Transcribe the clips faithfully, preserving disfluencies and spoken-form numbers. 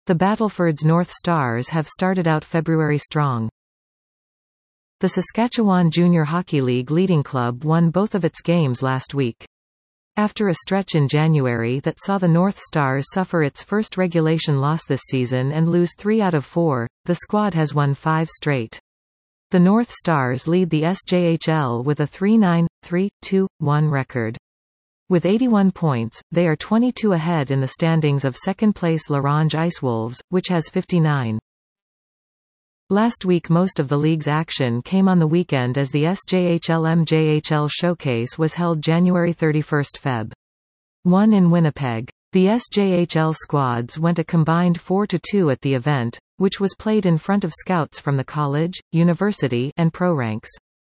The Battleford's North Stars have started out February strong. The Saskatchewan Junior Hockey League leading club won both of its games last week. After a stretch in January that saw the North Stars suffer its first regulation loss this season and lose three out of four, the squad has won five straight. The North Stars lead the S J H L with a three nine, three two, one record. With eighty-one points, they are twenty-two ahead in the standings of second-place La Ronge Icewolves, which has fifty-nine. Last week most of the league's action came on the weekend as the S J H L M J H L Showcase was held January thirty-first February first in Winnipeg. The S J H L squads went a combined four to two at the event, which was played in front of scouts from the college, university, and pro ranks.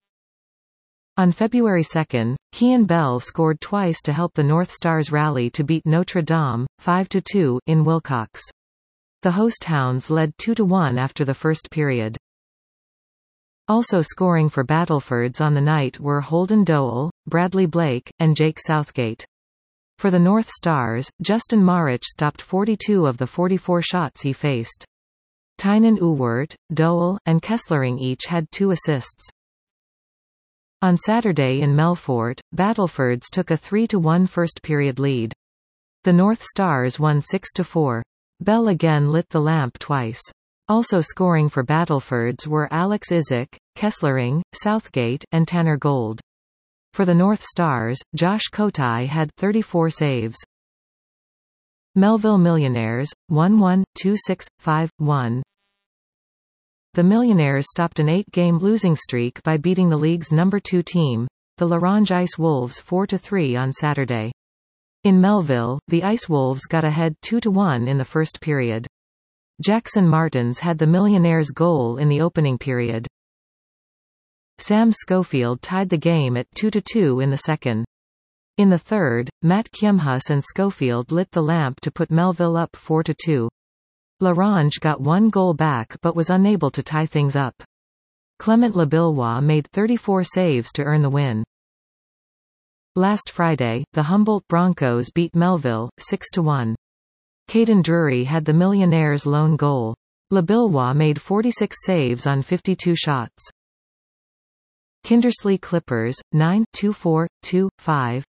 On February second, Kian Bell scored twice to help the North Stars rally to beat Notre Dame, five to two, in Wilcox. The host Hounds led two to one after the first period. Also scoring for Battlefords on the night were Holden Dowell, Bradley Blake, and Jake Southgate. For the North Stars, Justin Marich stopped forty-two of the forty-four shots he faced. Tynan Uwert, Dowell, and Kesslering each had two assists. On Saturday in Melfort, Battlefords took a three to one first-period lead. The North Stars won six to four. Bell again lit the lamp twice. Also scoring for Battlefords were Alex Izak, Kesslering, Southgate, and Tanner Gold. For the North Stars, Josh Kotai had thirty-four saves. Melville Millionaires, one one, two six, five one. The Millionaires stopped an eight-game losing streak by beating the league's number two team, the La Ronge Icewolves four to three on Saturday. In Melville, the Icewolves got ahead two to one in the first period. Jackson Martins had the Millionaires' goal in the opening period. Sam Schofield tied the game at two to two in the second. In the third, Matt Kjemhus and Schofield lit the lamp to put Melville up four to two. La Ronge got one goal back but was unable to tie things up. Clement Labillois made thirty-four saves to earn the win. Last Friday, the Humboldt Broncos beat Melville, six to one. Caden Drury had the Millionaires' lone goal. Labillois made forty-six saves on fifty-two shots. Kindersley Clippers, nine two four, two five.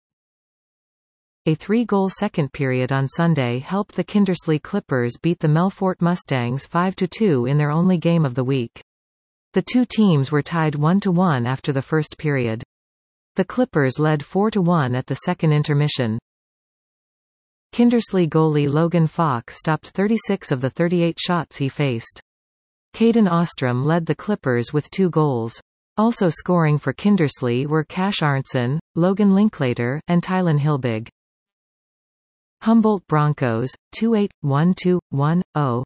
A three-goal second period on Sunday helped the Kindersley Clippers beat the Melfort Mustangs five to two in their only game of the week. The two teams were tied one to one after the first period. The Clippers led four to one at the second intermission. Kindersley goalie Logan Falk stopped thirty-six of the thirty-eight shots he faced. Caden Ostrom led the Clippers with two goals. Also scoring for Kindersley were Cash Arnson, Logan Linklater, and Tylen Hilbig. Humboldt Broncos, two eight, one two, one oh.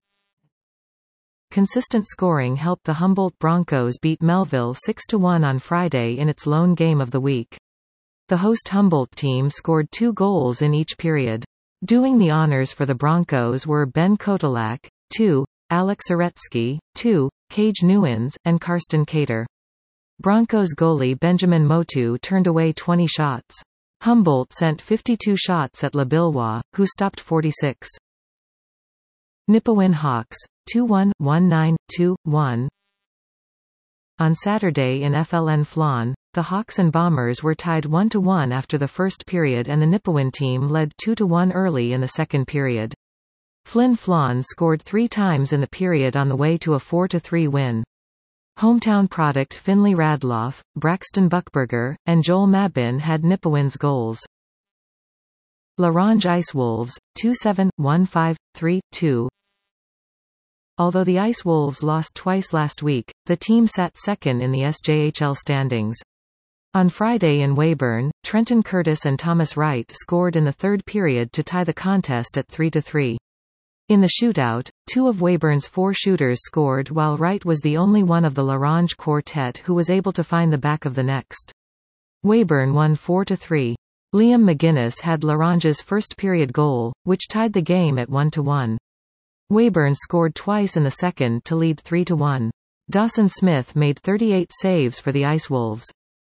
Consistent scoring helped the Humboldt Broncos beat Melville six to one on Friday in its lone game of the week. The host Humboldt team scored two goals in each period. Doing the honors for the Broncos were Ben Kotelak, two, Alex Aretsky, two, Cage Newens, and Karsten Cater. Broncos goalie Benjamin Motu turned away twenty shots. Humboldt sent fifty-two shots at Labillois, who stopped forty-six. Nipawin Hawks, two one, one nine, two one. On Saturday in F L N Flan, the Hawks and Bombers were tied one to one after the first period and the Nipawin team led two to one early in the second period. Flin Flon scored three times in the period on the way to a four to three win. Hometown product Finley Radloff, Braxton Buckberger, and Joel Mabin had Nipawin's goals. La Ronge Icewolves, two seven, one five, three two. Although the Icewolves lost twice last week, the team sat second in the S J H L standings. On Friday in Weyburn, Trenton Curtis and Thomas Wright scored in the third period to tie the contest at three to three. In the shootout, two of Weyburn's four shooters scored while Wright was the only one of the La Ronge quartet who was able to find the back of the next. Weyburn won four to three. Liam McGuinness had La Ronge's first period goal, which tied the game at one to one. Weyburn scored twice in the second to lead three to one. Dawson Smith made thirty-eight saves for the Icewolves.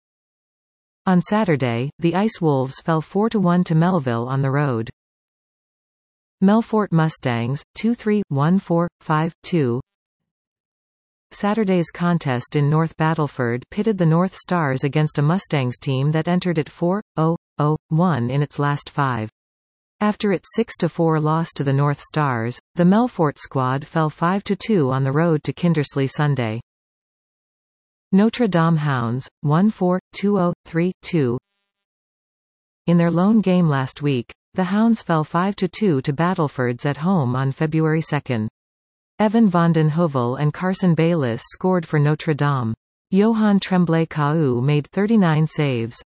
On Saturday, the Icewolves fell four to one to Melville on the road. Melfort Mustangs, two three, one four, five two. Saturday's contest in North Battleford pitted the North Stars against a Mustangs team that entered at four oh oh one in its last five. After its six to four loss to the North Stars, the Melfort squad fell five to two on the road to Kindersley Sunday. Notre Dame Hounds, one four, two oh, three two. In their lone game last week, the Hounds fell five to two to Battlefords at home on February second. Evan van den Heuvel and Carson Bayliss scored for Notre Dame. Johan Tremblay-Cahu made thirty-nine saves.